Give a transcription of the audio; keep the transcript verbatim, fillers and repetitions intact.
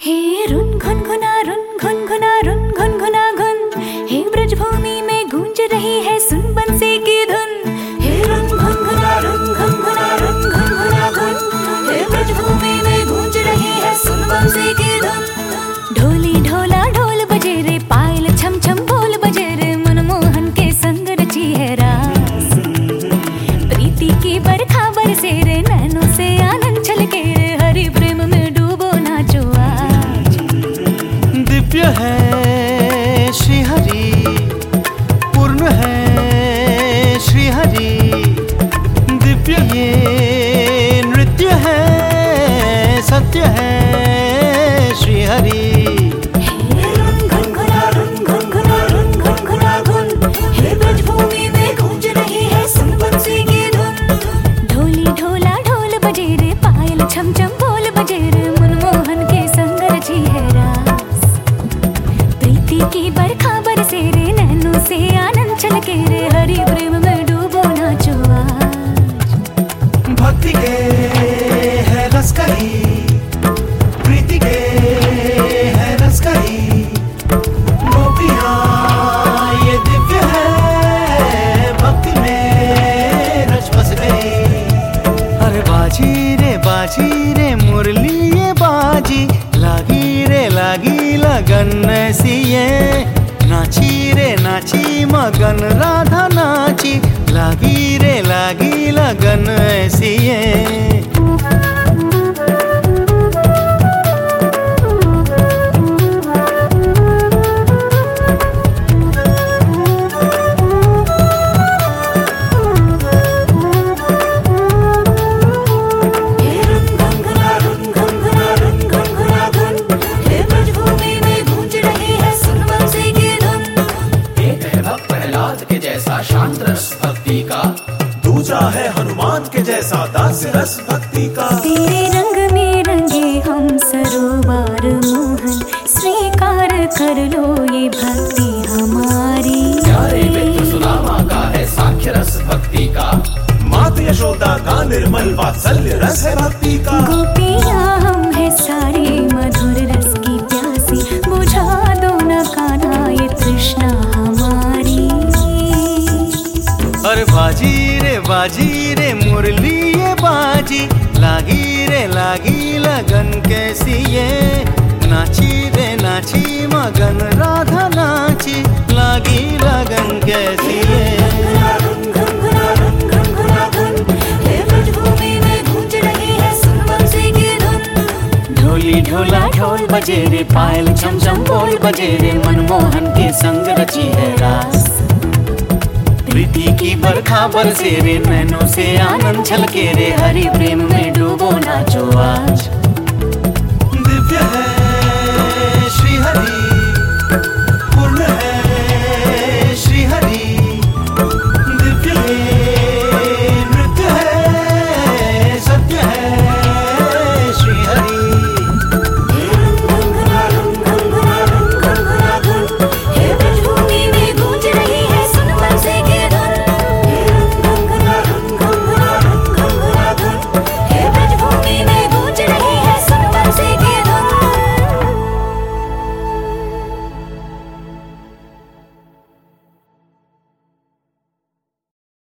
हे run घुन घुना run घुन घुना रुन घुन घुना घुन, हे ब्रजभूमि में गूंज रही है सुन बंसी की धुन। हे रुन घुन घुना रुन घुन घुना रुन घुन घुना घुन, हे ब्रजभूमि में गूंज रही है सुन बंसी की धुन। ढोली ढोला ढोल बजे रे, पायल छम छम बोल बजे रे, मनमोहन के संग रची है रास। प्रीति की बरखा बरसे रे, नैनों से आनंद छलके रे, हरि प्रेम में डूबो नाचो आज। दिव्य है श्री हरि, पूर्ण है श्री हरि, दिव्य ये नृत्य है, सत्य है श्री हरि। छम छम बोल बजे रे, मनमोहन के संग रची है रास। प्रीति की बरखा बरसे रे, नैनों से आनंद छलके रे, हरि प्रेम में डूबो नाचो आज। भक्ति के है रस कही, प्रीति के है रस कही, गोपियाँ ये दिव्य है, भक्ति में रच बस गई। अरे बाजी रे बाजी रे मुरली ये बाजी, लागी रे लागी लगन ऐसी ये, नाची रे नाची मगन राधा नाची, लागी रे लागी लगन ऐसी ये। शांत रस भक्ति का, दूजा है हनुमान के जैसा दास रस भक्ति का। तेरे रंग में रंगे हम सरोवर मोहन, स्वीकार कर लो ये भक्ति हमारी। प्यारे मित्र सुदामा का है साख्य रस भक्ति का, मात यशोदा का निर्मल वात्सल्य रस है भक्ति का। गोपियाँ हम है सारे मधुर रस की प्यासी, बुझा दो न कान्हा ये तृष्णा हमारी। अरे बाजी रे बाजी रे मुरली ये बाजी, लागी रे लागी लगन कैसी ये, नाची रे नाची मगन राधा नाची, लागी लगन कैसी ये। ढोली ढोला ढोल बजे रे, पायल छम छम बोल बजे रे, मनमोहन के संग रची है रास। प्रीति की बरखा बरसे रे, नैनों से आनंद छलके रे, हरि प्रेम में डूबो नाच।